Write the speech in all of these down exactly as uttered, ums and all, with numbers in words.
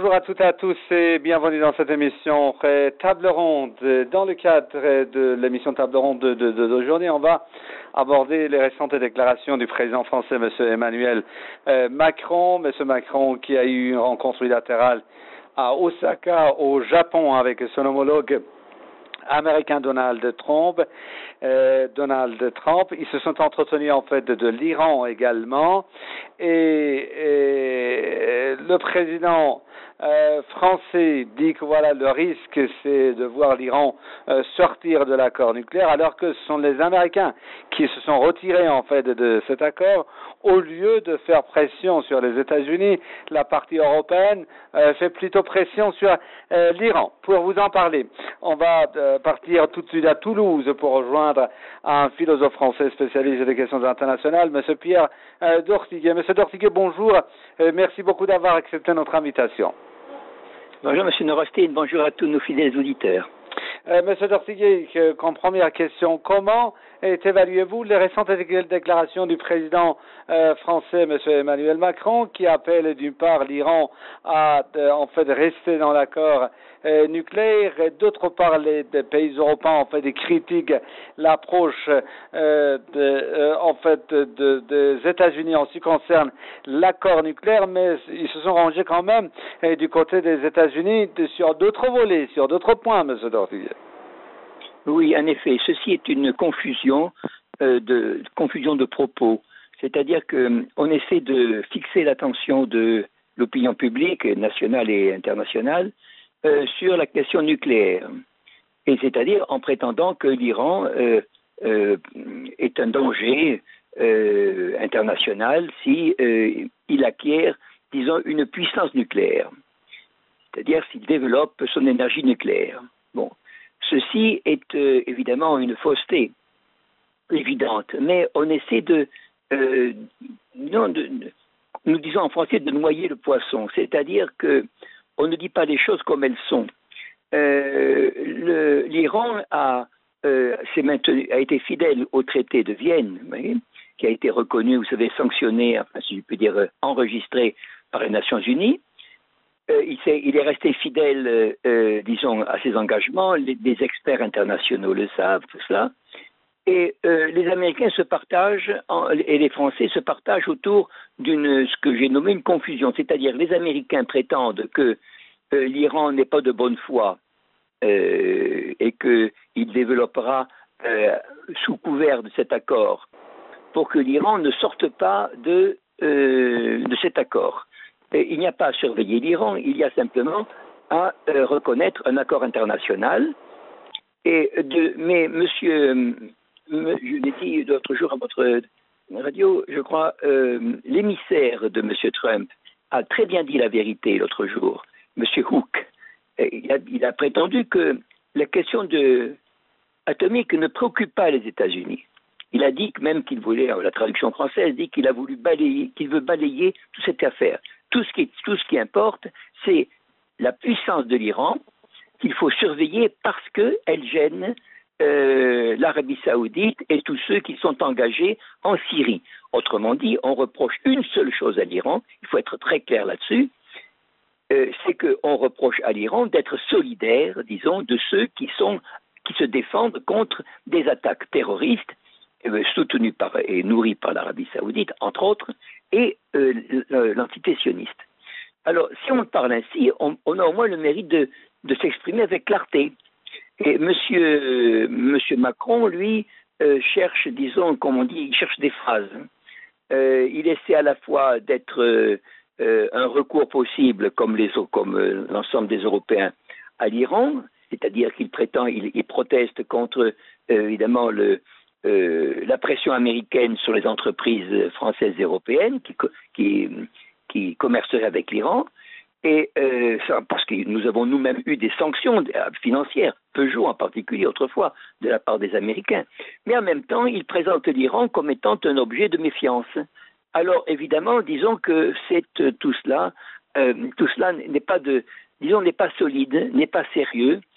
bonjour à toutes et à tous et bienvenue dans cette émission euh, Table Ronde. Dans le cadre de l'émission Table Ronde de, de, de, d'aujourd'hui, on va aborder les récentes déclarations du président français, M. Emmanuel euh, Macron. M. Macron qui a eu une rencontre bilatérale à Osaka, au Japon, avec son homologue américain Donald Trump. Euh, Donald Trump. Ils se sont entretenus en fait de, de l'Iran également. Et, et le président euh, français dit que voilà, le risque c'est de voir l'Iran euh, sortir de l'accord nucléaire, alors que ce sont les Américains qui se sont retirés en fait de, de cet accord. Au lieu de faire pression sur les États-Unis, la partie européenne euh, fait plutôt pression sur euh, l'Iran. Pour vous en parler, on va euh, partir tout de suite à Toulouse pour rejoindre un philosophe français spécialiste des questions internationales, M. Pierre euh, Dortiguet. M. Dortiguet, bonjour. Euh, merci beaucoup d'avoir accepté notre invitation. Bonjour, M. Norostin. Bonjour à tous nos fidèles auditeurs. Euh, Monsieur Dortiguet, euh, comme première question, comment évaluez-vous les récentes déclarations du président euh, français, M. Emmanuel Macron, qui appelle d'une part l'Iran à de, en fait rester dans l'accord euh, nucléaire, et d'autre part les, les pays européens en fait critiquent l'approche euh, de, euh, en fait de, de, des États-Unis en ce qui concerne l'accord nucléaire, mais ils se sont rangés quand même euh, du côté des États-Unis de, sur d'autres volets, sur d'autres points, M. Dortiguet. Oui, en effet, ceci est une confusion euh, de confusion de propos. C'est-à-dire qu'on essaie de fixer l'attention de l'opinion publique nationale et internationale euh, sur la question nucléaire. Et c'est-à-dire en prétendant que l'Iran euh, euh, est un danger euh, international si euh, il acquiert, disons, une puissance nucléaire. C'est-à-dire s'il développe son énergie nucléaire. Bon. Ceci est euh, évidemment une fausseté évidente, mais on essaie de, euh, non, de, de, nous disons en français, de noyer le poisson, c'est-à-dire que on ne dit pas les choses comme elles sont. Euh, le, L'Iran a, euh, s'est maintenu, a été fidèle au traité de Vienne, vous voyez, qui a été reconnu, vous savez, sanctionné, enfin, si je peux dire, enregistré par les Nations Unies. Euh, il, est, il est resté fidèle, euh, euh, disons, à ses engagements. Les, les experts internationaux le savent, tout cela. Et euh, les Américains se partagent, en, et les Français se partagent autour d'une, ce que j'ai nommé une confusion. C'est-à-dire, les Américains prétendent que euh, l'Iran n'est pas de bonne foi euh, et qu'il développera euh, sous couvert de cet accord pour que l'Iran ne sorte pas de, euh, de cet accord. Et il n'y a pas à surveiller l'Iran, il y a simplement à euh, reconnaître un accord international. Et de, mais monsieur, me, je l'ai dit l'autre jour à votre radio, je crois, euh, l'émissaire de monsieur Trump a très bien dit la vérité l'autre jour, monsieur Hook. Il a, il a prétendu que la question de, atomique ne préoccupe pas les États-Unis. Il a dit que même qu'il voulait, la traduction française dit qu'il a voulu balayer, qu'il veut balayer toute cette affaire. Tout ce qui, tout ce qui importe, c'est la puissance de l'Iran qu'il faut surveiller parce qu'elle gêne euh, l'Arabie Saoudite et tous ceux qui sont engagés en Syrie. Autrement dit, on reproche une seule chose à l'Iran, il faut être très clair là-dessus, euh, c'est qu'on reproche à l'Iran d'être solidaire, disons, de ceux qui, sont, qui se défendent contre des attaques terroristes soutenu par et nourri par l'Arabie Saoudite, entre autres, et euh, l'entité sioniste. Alors, si on parle ainsi, on, on a au moins le mérite de, de s'exprimer avec clarté. Et monsieur, monsieur Macron, lui, euh, cherche, disons, comme on dit, il cherche des phrases. Euh, il essaie à la fois d'être euh, euh, un recours possible, comme les comme euh, l'ensemble des Européens, à l'Iran, c'est-à-dire qu'il prétend, il, il proteste contre, euh, évidemment, le Euh, la pression américaine sur les entreprises françaises et européennes qui, qui, qui commerceraient avec l'Iran, et euh, ça, parce que nous avons nous-mêmes eu des sanctions financières, Peugeot en particulier autrefois, de la part des Américains. Mais en même temps, il présente l'Iran comme étant un objet de méfiance. Alors évidemment, disons que c'est euh, tout cela, euh, tout cela n'est pas de, disons, n'est pas solide, n'est pas sérieux.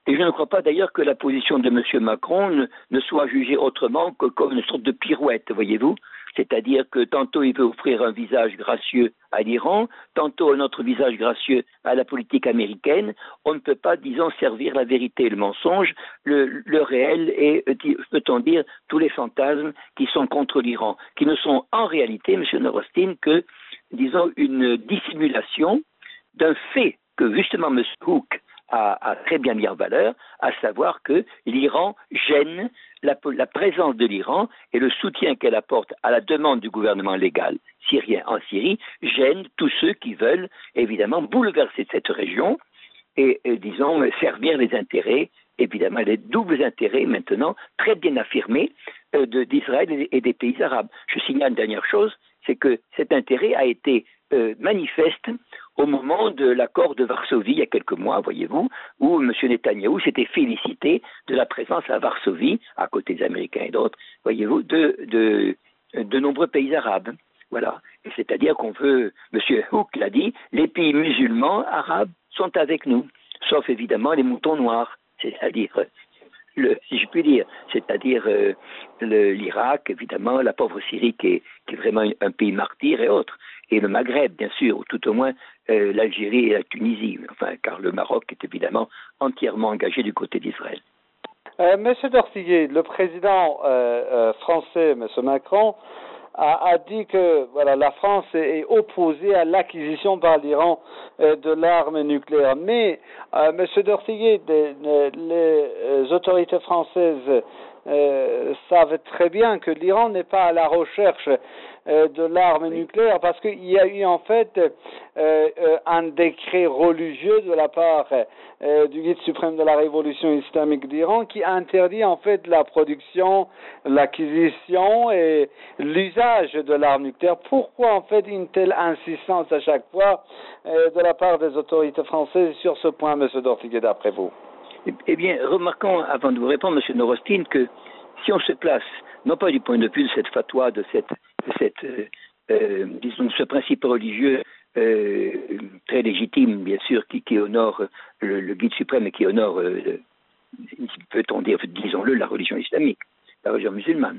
Et je ne crois pas d'ailleurs que la position de M. Macron ne, ne soit jugée autrement que comme une sorte de pirouette, voyez-vous. C'est-à-dire que tantôt il veut offrir un visage gracieux à l'Iran, tantôt un autre visage gracieux à la politique américaine. On ne peut pas, disons, servir la vérité et le mensonge, le, le réel et, peut-on dire, tous les fantasmes qui sont contre l'Iran, qui ne sont en réalité, M. Norostin, que, disons, une dissimulation d'un fait que justement M. Hook a, a très bien mis en valeur, à savoir que l'Iran gêne la, la présence de l'Iran et le soutien qu'elle apporte à la demande du gouvernement légal syrien en Syrie gêne tous ceux qui veulent évidemment bouleverser cette région et, et disons servir les intérêts, évidemment les doubles intérêts maintenant très bien affirmés euh, de, d'Israël et, et des pays arabes. Je signale une dernière chose, c'est que cet intérêt a été euh, manifeste au moment de l'accord de Varsovie, il y a quelques mois, voyez-vous, où M. Netanyahou s'était félicité de la présence à Varsovie, à côté des Américains et d'autres, voyez-vous, de, de, de nombreux pays arabes. Voilà. Et c'est-à-dire qu'on veut, M. Hook l'a dit, les pays musulmans arabes sont avec nous, sauf évidemment les moutons noirs, c'est-à-dire, le, si je puis dire, c'est-à-dire euh, le, l'Irak, évidemment, la pauvre Syrie qui est, qui est vraiment un pays martyr et autres, et le Maghreb, bien sûr, ou tout au moins euh, l'Algérie et la Tunisie, enfin, car le Maroc est évidemment entièrement engagé du côté d'Israël. Euh, Monsieur Dortiguet, le président euh, euh, français, M. Macron, a, a dit que voilà, la France est, est opposée à l'acquisition par l'Iran euh, de l'arme nucléaire. Mais, euh, M. Dortiguet, les, les autorités françaises euh, savent très bien que l'Iran n'est pas à la recherche euh, de l'arme nucléaire parce qu'il y a eu en fait euh, euh, un décret religieux de la part euh, du guide suprême de la révolution islamique d'Iran qui interdit en fait la production, l'acquisition et l'usage de l'arme nucléaire. Pourquoi en fait une telle insistance à chaque fois euh, de la part des autorités françaises sur ce point, M. Dortiguet, d'après vous? Eh bien, remarquons, avant de vous répondre, M. Norostin, que si on se place, non pas du point de vue de cette fatwa, de cette, de cette euh, euh, disons, de ce principe religieux euh, très légitime, bien sûr, qui, qui honore le, le guide suprême et qui honore, euh, peut-on dire, disons-le, la religion islamique, la religion musulmane.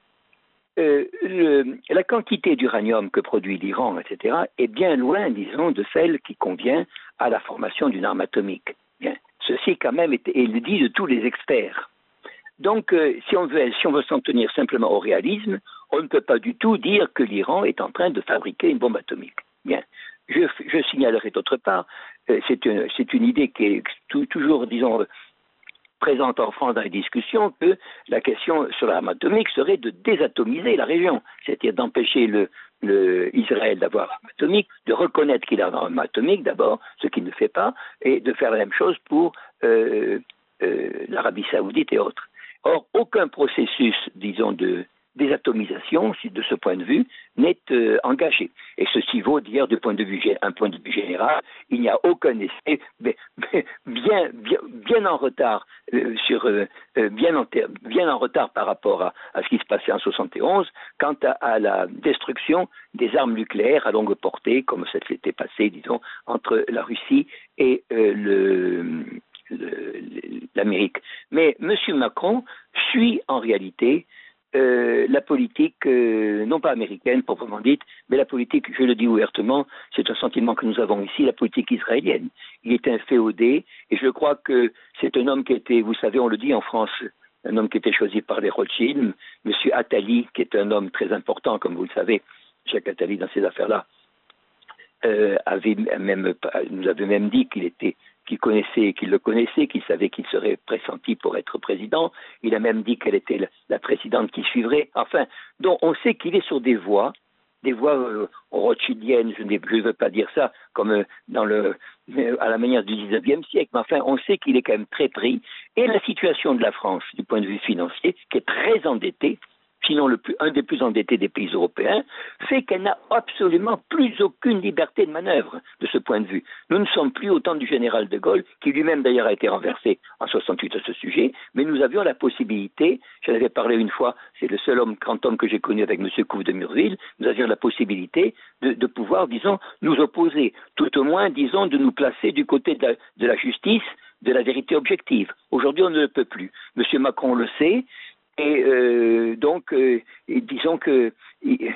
Euh, le, la quantité d'uranium que produit l'Iran, et cetera, est bien loin, disons, de celle qui convient à la formation d'une arme atomique. Bien. Ceci, quand même, est, est le dit de tous les experts. Donc, euh, si on veut, si on veut s'en tenir simplement au réalisme, on ne peut pas du tout dire que l'Iran est en train de fabriquer une bombe atomique. Bien. Je, je signalerai d'autre part, euh, c'est une, c'est une idée qui est tout, toujours, disons, présente en France dans les discussions, que la question sur l'arme atomique serait de désatomiser la région, c'est-à-dire d'empêcher le, le Israël d'avoir l'arme atomique, de reconnaître qu'il a l'arme atomique d'abord, ce qu'il ne fait pas, et de faire la même chose pour euh, euh, l'Arabie Saoudite et autres. Or, aucun processus, disons, de désatomisation, de ce point de vue, n'est euh, engagé. Et ceci vaut d'ailleurs du point de vue, un point de vue général, il n'y a aucun essai bien, bien, bien en retard euh, sur euh, bien, en ter, bien en retard par rapport à, à ce qui se passait en soixante et onze, quant à, à la destruction des armes nucléaires à longue portée, comme ça s'était passé, disons, entre la Russie et euh, le l'Amérique. Mais M. Macron suit en réalité euh, la politique, euh, non pas américaine proprement dite, mais la politique, je le dis ouvertement, c'est un sentiment que nous avons ici, la politique israélienne. Il est inféodé et je crois que c'est un homme qui a été, vous savez, on le dit en France, un homme qui a été choisi par les Rothschild, M. Attali, qui est un homme très important, comme vous le savez, Jacques Attali dans ces affaires-là, euh, avait même, nous avait même dit qu'il était qu'il connaissait, qu'il le connaissait, qu'il savait qu'il serait pressenti pour être président. Il a même dit qu'elle était la, la présidente qui suivrait. Enfin, donc on sait qu'il est sur des voies, des voies euh, rothschildiennes, je ne veux pas dire ça comme euh, dans le, euh, à la manière du dix-neuvième siècle, mais enfin, on sait qu'il est quand même très pris. Et la situation de la France, du point de vue financier, qui est très endettée, sinon le plus, un des plus endettés des pays européens, fait qu'elle n'a absolument plus aucune liberté de manœuvre de ce point de vue. Nous ne sommes plus au temps du général de Gaulle, qui lui-même d'ailleurs a été renversé en soixante-huit à ce sujet, mais nous avions la possibilité, j'en avais parlé une fois, c'est le seul homme, grand homme que j'ai connu avec M. Couve de Murville, nous avions la possibilité de, de pouvoir, disons, nous opposer, tout au moins, disons, de nous placer du côté de la, de la justice, de la vérité objective. Aujourd'hui, on ne le peut plus. Monsieur Macron le sait, et euh, donc, euh, et disons que il,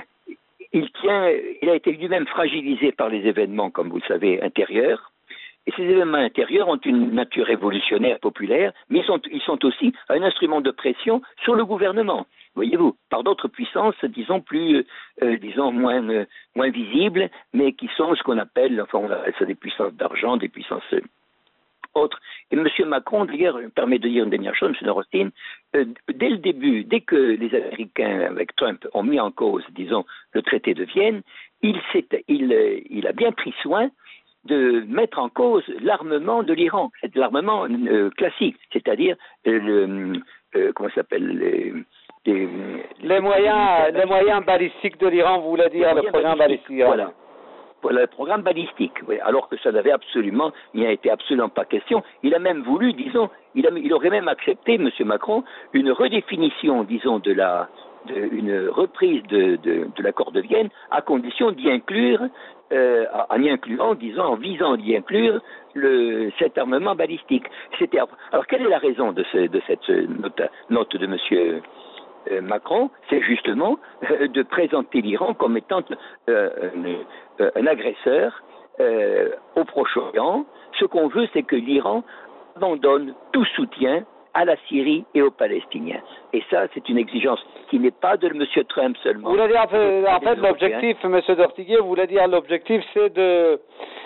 il tient, il a été lui-même fragilisé par les événements, comme vous le savez, intérieurs. Et ces événements intérieurs ont une nature révolutionnaire, populaire, mais ils sont, ils sont aussi un instrument de pression sur le gouvernement. Voyez-vous, par d'autres puissances, disons plus, euh, disons moins, euh, moins visibles, mais qui sont ce qu'on appelle, enfin, on appelle ça des puissances d'argent, des puissances euh, autres. Et M. Macron, d'ailleurs, me permet de dire une dernière chose, M. Norostin, euh, dès le début, dès que les Américains, avec Trump, ont mis en cause, disons, le traité de Vienne, il, il, euh, il a bien pris soin de mettre en cause l'armement de l'Iran, c'est l'armement euh, classique, c'est-à-dire euh, le euh, comment ça s'appelle les, les, les moyens les moyens balistiques de l'Iran, vous voulez dire le programme balistique. Voilà. Voilà le programme balistique, oui, alors que ça n'avait absolument, il n'y a été absolument pas question. Il a même voulu, disons, il, a, il aurait même accepté, M. Macron, une redéfinition, disons, de la, de, une reprise de, de, de l'accord de Vienne, à condition d'y inclure, euh, en y incluant, disons, en visant d'y inclure le, cet armement balistique. C'était, alors, quelle est la raison de, ce, de cette note, note de M. Macron? C'est justement euh, de présenter l'Iran comme étant euh, un, un agresseur euh, au Proche-Orient. Ce qu'on veut, c'est que l'Iran abandonne tout soutien à la Syrie et aux Palestiniens. Et ça, c'est une exigence qui n'est pas de M. Trump seulement. Vous voulez dire, en fait, en fait l'objectif, M. Dortiguier, vous voulez dire, l'objectif, c'est de,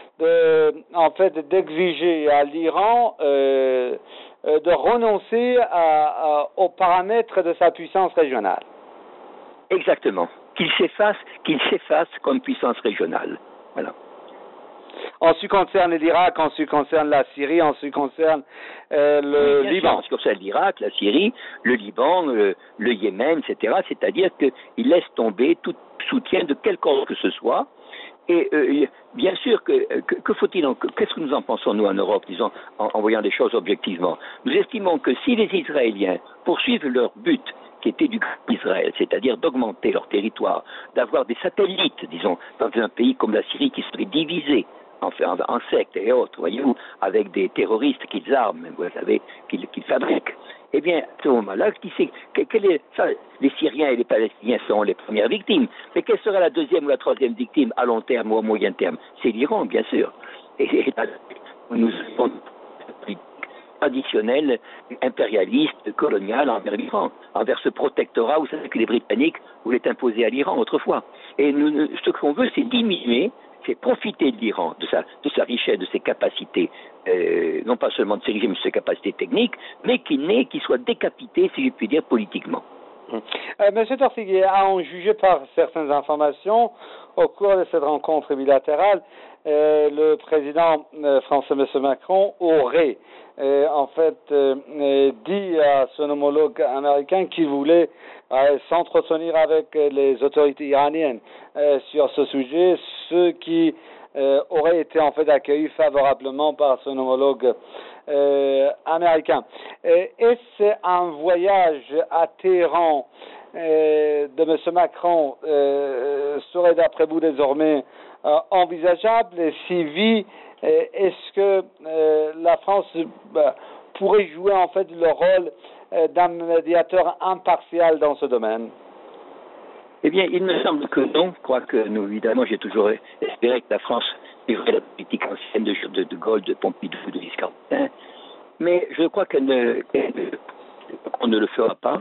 de, en fait, d'exiger à l'Iran euh, de renoncer à, à, aux paramètres de sa puissance régionale. Exactement. Qu'il s'efface, qu'il s'efface comme puissance régionale. Voilà. En ce qui concerne l'Irak, en ce qui concerne la Syrie, en ce qui concerne euh, le oui, Liban. Sûr, en ce qui concerne l'Irak, la Syrie, le Liban, le, le Yémen, et cetera. C'est-à-dire qu'il laisse tomber tout soutien de quelque ordre que ce soit. Et euh, bien sûr, que, que, que faut-il en, qu'est-ce que nous en pensons, nous, en Europe, disons, en, en voyant les choses objectivement? Nous estimons que si les Israéliens poursuivent leur but, qui était du grand Israël, c'est-à-dire d'augmenter leur territoire, d'avoir des satellites, disons, dans un pays comme la Syrie qui serait divisé en, en, en sectes et autres, voyez-vous, avec des terroristes qu'ils arment, vous savez, qu'ils, qu'ils fabriquent. Eh bien, à ce moment-là, qui sait, quel est, ça, les Syriens et les Palestiniens seront les premières victimes. Mais quelle sera la deuxième ou la troisième victime à long terme ou à moyen terme? C'est l'Iran, bien sûr. Et, et nous avons une politique traditionnelle, impérialiste, coloniale envers l'Iran, envers ce protectorat, vous savez que les Britanniques voulaient imposer à l'Iran autrefois. Et nous, ce qu'on veut, c'est diminuer, c'est profiter de l'Iran, de sa, de sa richesse, de ses capacités, euh, non pas seulement de ses richesses, mais de ses capacités techniques, mais qu'il n'ait, qu'il soit décapité, si je puis dire, politiquement. Euh, Monsieur Dortiguier, à en juger par certaines informations, au cours de cette rencontre bilatérale, euh, le président euh, français, M. Macron, aurait euh, en fait euh, euh, dit à son homologue américain qu'il voulait euh, s'entretenir avec les autorités iraniennes euh, sur ce sujet, ce qui euh, aurait été en fait accueilli favorablement par son homologue euh, américain. Euh, Est-ce un voyage à Téhéran euh, de M. Macron euh, serait d'après vous désormais euh, envisageable? Et si oui, euh, est-ce que euh, la France bah, pourrait jouer en fait le rôle euh, d'un médiateur impartial dans ce domaine? Eh bien, il me semble que non. Je crois que nous, évidemment, j'ai toujours espéré que la France suivrait la politique ancienne de, de, de Gaulle, de Pompidou, de Giscard d'Estaing. Mais je crois qu'on ne, qu'on ne le fera pas.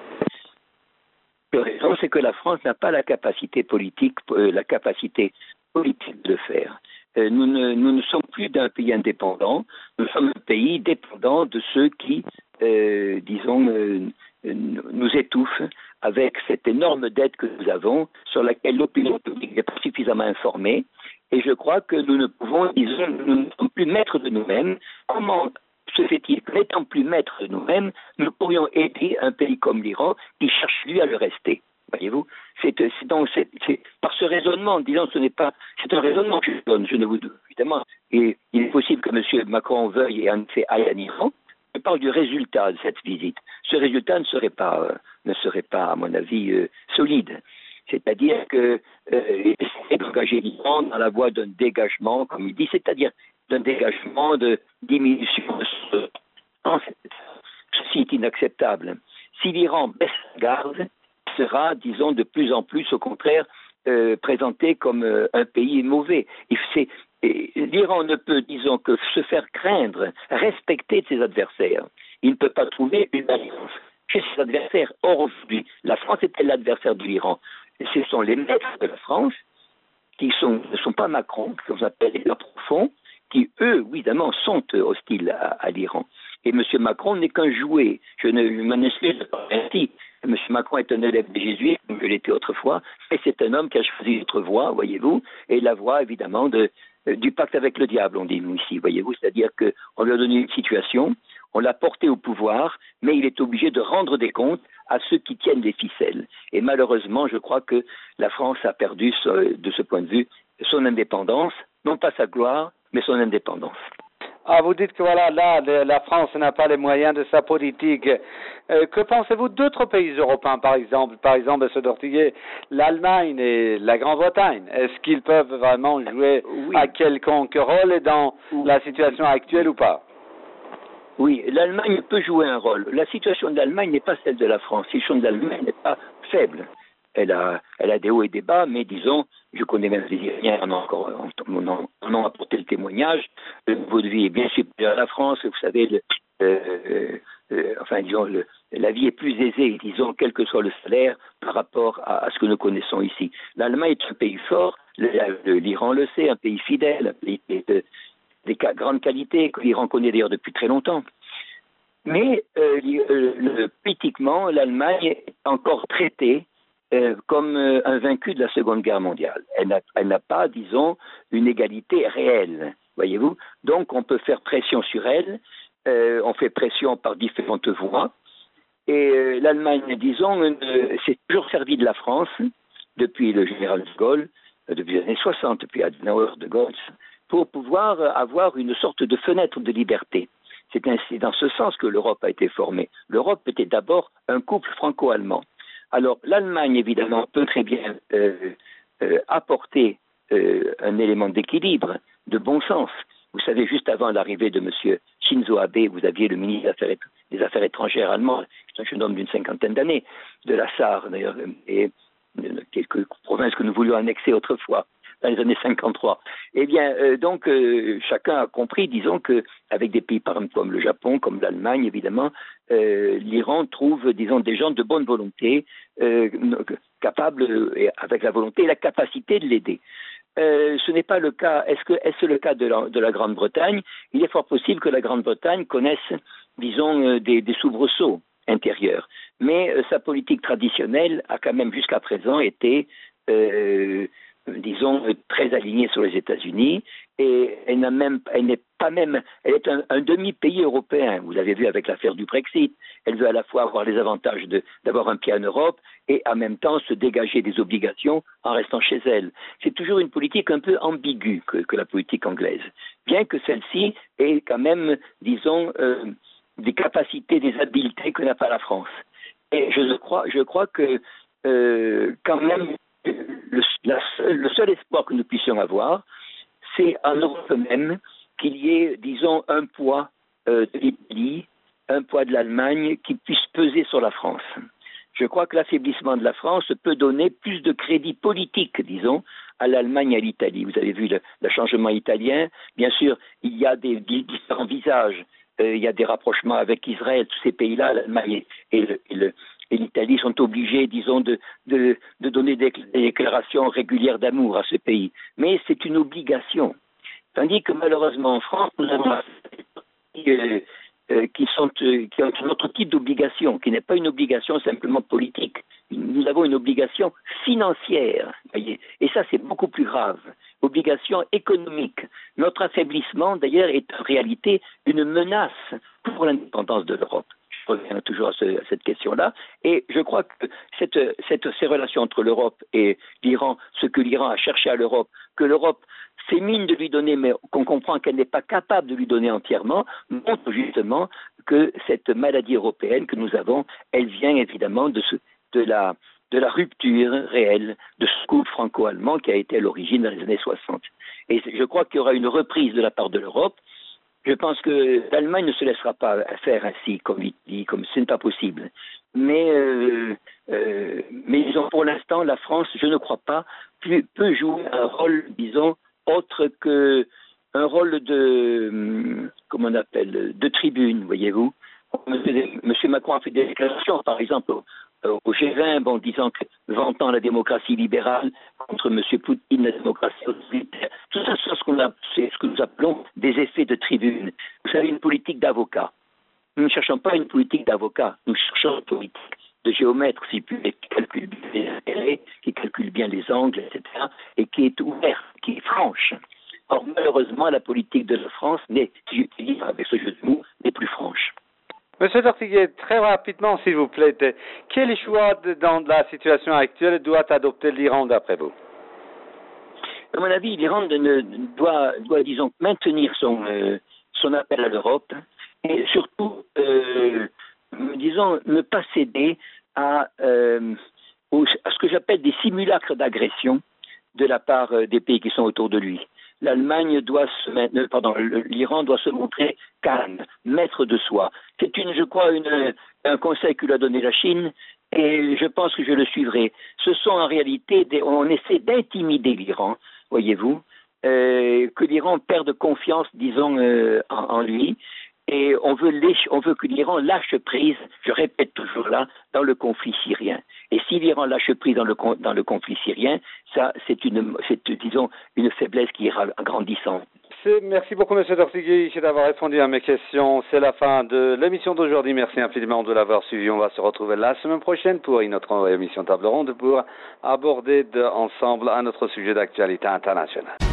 La raison, c'est que la France n'a pas la capacité politique, euh, la capacité politique de le faire. Euh, nous, ne, nous ne sommes plus d'un pays indépendant. Nous sommes un pays dépendant de ceux qui, euh, disons, euh, nous étouffent avec cette énorme dette que nous avons, sur laquelle l'opinion publique n'est pas suffisamment informée. Et je crois que nous ne pouvons, disons, nous ne sommes plus maîtres de nous-mêmes. Comment se fait-il que, n'étant plus maîtres de nous-mêmes, nous pourrions aider un pays comme l'Iran qui cherche lui à le rester? Voyez-vous, c'est, c'est donc c'est, c'est par ce raisonnement, disons, ce n'est pas, c'est un raisonnement que je donne. Je ne vous évidemment, et il est possible que M. Macron veuille et en effet aille en Iran. Je parle du résultat de cette visite. Ce résultat ne serait pas, euh, ne serait pas, à mon avis, euh, solide. C'est-à-dire que euh, essayer d'engager l'Iran dans la voie d'un dégagement, comme il dit, c'est-à-dire d'un dégagement de diminution de, Ceci est inacceptable. Si l'Iran baisse la garde, il sera, disons, de plus en plus, au contraire, euh, présenté comme euh, un pays mauvais. L'Iran ne peut, disons, que se faire craindre, respecter de ses adversaires. Il ne peut pas trouver une alliance chez ses adversaires. Or, aujourd'hui, la France était l'adversaire de l'Iran. Ce sont les maîtres de la France qui sont, ne sont pas Macron, qu'on appelle les profonds, qui, eux, évidemment, sont hostiles à, à l'Iran. Et M. Macron n'est qu'un jouet. Je ne je m'en excuse pas ainsi. M. Macron est un élève des jésuites, comme je l'étais autrefois, et c'est un homme qui a choisi notre voie, voyez-vous, et la voie, évidemment, de, euh, du pacte avec le diable, on dit nous ici, voyez-vous, c'est-à-dire qu'on lui a donné une situation, on l'a porté au pouvoir, mais il est obligé de rendre des comptes à ceux qui tiennent les ficelles. Et malheureusement, je crois que la France a perdu, de ce point de vue, son indépendance, non pas sa gloire, mais son indépendance. Ah, vous dites que voilà, là, la France n'a pas les moyens de sa politique. Euh, que pensez-vous d'autres pays européens, par exemple, par exemple, M. Dortiguet, l'Allemagne et la Grande-Bretagne? Est-ce qu'ils peuvent vraiment jouer oui. à quelconque rôle dans oui. la situation actuelle ou pas? Oui, l'Allemagne peut jouer un rôle. La situation de l'Allemagne n'est pas celle de la France. La situation de l'Allemagne n'est pas faible. Elle a, elle a des hauts et des bas, mais disons, je connais même les Iraniens en ont encore en, en, en ont apporté le témoignage. Le niveau de vie est bien supérieur à la France. Vous savez, le, euh, euh, enfin, disons, le, la vie est plus aisée, disons, quel que soit le salaire par rapport à, à ce que nous connaissons ici. L'Allemagne est un pays fort. L'Iran le sait, un pays fidèle, un pays de, des grandes qualités que l'Iran connaît d'ailleurs depuis très longtemps. Mais euh, le, politiquement, l'Allemagne est encore traitée Euh, comme euh, un vaincu de la Seconde Guerre mondiale. Elle n'a, elle n'a pas, disons, une égalité réelle, voyez-vous. Donc, on peut faire pression sur elle, euh, on fait pression par différentes voies, et euh, l'Allemagne, disons, euh, s'est toujours servi de la France, depuis le général de Gaulle, euh, depuis les années soixante, depuis Adenauer, de Gaulle, pour pouvoir avoir une sorte de fenêtre de liberté. C'est ainsi dans ce sens que l'Europe a été formée. L'Europe était d'abord un couple franco-allemand. Alors, l'Allemagne, évidemment, peut très bien euh, euh, apporter euh, un élément d'équilibre, de bon sens. Vous savez, juste avant l'arrivée de M. Shinzo Abe, vous aviez le ministre des Affaires, des Affaires étrangères allemand, c'est un jeune homme d'une cinquantaine d'années, de la Sarre, d'ailleurs, et de quelques provinces que nous voulions annexer autrefois, dans les années cinquante-trois. Eh bien, euh, donc, euh, chacun a compris, disons, qu'avec des pays par exemple comme le Japon, comme l'Allemagne, évidemment, euh, l'Iran trouve, disons, des gens de bonne volonté, euh, capables, et avec la volonté et la capacité de l'aider. Euh, ce n'est pas le cas, est-ce que est-ce le cas de la, de la Grande-Bretagne? Il est fort possible que la Grande-Bretagne connaisse, disons, euh, des, des soubresauts intérieurs. Mais euh, sa politique traditionnelle a quand même jusqu'à présent été euh, disons, très alignée sur les États-Unis, et elle n'a même, elle n'est pas même, elle est un, un demi-pays européen. Vous l'avez vu avec l'affaire du Brexit. Elle veut à la fois avoir les avantages de, d'avoir un pied en Europe et en même temps se dégager des obligations en restant chez elle. C'est toujours une politique un peu ambiguë que, que la politique anglaise, bien que celle-ci ait quand même, disons, euh, des capacités, des habiletés que n'a pas la France. Et je crois, je crois que euh, quand même, Le, la, le seul espoir que nous puissions avoir, c'est en Europe même qu'il y ait, disons, un poids euh, de l'Italie, un poids de l'Allemagne qui puisse peser sur la France. Je crois que l'affaiblissement de la France peut donner plus de crédit politique, disons, à l'Allemagne et à l'Italie. Vous avez vu le, le changement italien. Bien sûr, il y a des, des différents visages. Euh, il y a des rapprochements avec Israël. Tous ces pays-là, l'Allemagne et le, et le et l'Italie sont obligés, disons, de, de, de donner des déclarations régulières d'amour à ce pays. Mais c'est une obligation. Tandis que malheureusement en France, nous avons euh, euh, qui, sont, euh, qui ont un autre type d'obligation, qui n'est pas une obligation simplement politique. Nous avons une obligation financière, voyez. Et ça c'est beaucoup plus grave. Obligation économique. Notre affaiblissement, d'ailleurs, est en réalité une menace pour l'indépendance de l'Europe. Je reviens toujours à, ce, à cette question-là. Et je crois que cette, cette, ces relations entre l'Europe et l'Iran, ce que l'Iran a cherché à l'Europe, que l'Europe fait mine de lui donner, mais qu'on comprend qu'elle n'est pas capable de lui donner entièrement, montre justement que cette maladie européenne que nous avons, elle vient évidemment de, ce, de, la, de la rupture réelle de ce couple franco-allemand qui a été à l'origine dans les années soixante. Et je crois qu'il y aura une reprise de la part de l'Europe, Je pense que l'Allemagne ne se laissera pas faire ainsi, comme il dit, comme ce n'est pas possible. Mais, euh, euh, mais disons, pour l'instant, la France, je ne crois pas, peut jouer un rôle, disons, autre que un rôle de, comment on appelle, de tribune, voyez-vous. Monsieur Macron a fait des déclarations, par exemple, au, au G vingt, bon, disant que vantant la démocratie libérale contre Monsieur Poutine, la démocratie autoritaire. Tout ça, c'est ce qu'on a, c'est ce que nous appelons des effets de tribune. Vous savez, une politique d'avocat. Nous ne cherchons pas une politique d'avocat, nous cherchons une politique de géomètre, si plus, qui calcule bien les intérêts, qui calcule bien les angles, et cetera, et qui est ouverte, qui est franche. Or, malheureusement, la politique de la France n'est, si j'utilise avec ce jeu de mots, n'est plus franche. Monsieur Tortiguet, très rapidement, s'il vous plaît, quel choix de, dans la situation actuelle doit adopter l'Iran d'après vous? À mon avis, l'Iran ne, doit, doit, disons, maintenir son, euh, son appel à l'Europe et surtout, euh, disons, ne pas céder à, euh, aux, à ce que j'appelle des simulacres d'agression de la part euh, des pays qui sont autour de lui. L'Allemagne doit se mettre, pardon, l'Iran doit se montrer calme, maître de soi. C'est une, je crois, une, un conseil que lui a donné la Chine, et je pense que je le suivrai. Ce sont en réalité, des, on essaie d'intimider l'Iran, voyez-vous, euh, que l'Iran perde confiance, disons, euh, en, en lui, et on veut, on veut que l'Iran lâche prise, je répète toujours là, dans le conflit syrien. Et si l'Iran lâche prise dans le, dans le conflit syrien, ça, c'est une, c'est, disons, une faiblesse qui ira grandissant. Merci beaucoup, M. Tortiguet, d'avoir répondu à mes questions. C'est la fin de l'émission d'aujourd'hui. Merci infiniment de l'avoir suivi. On va se retrouver la semaine prochaine pour une autre émission Table Ronde pour aborder de, ensemble un autre sujet d'actualité internationale.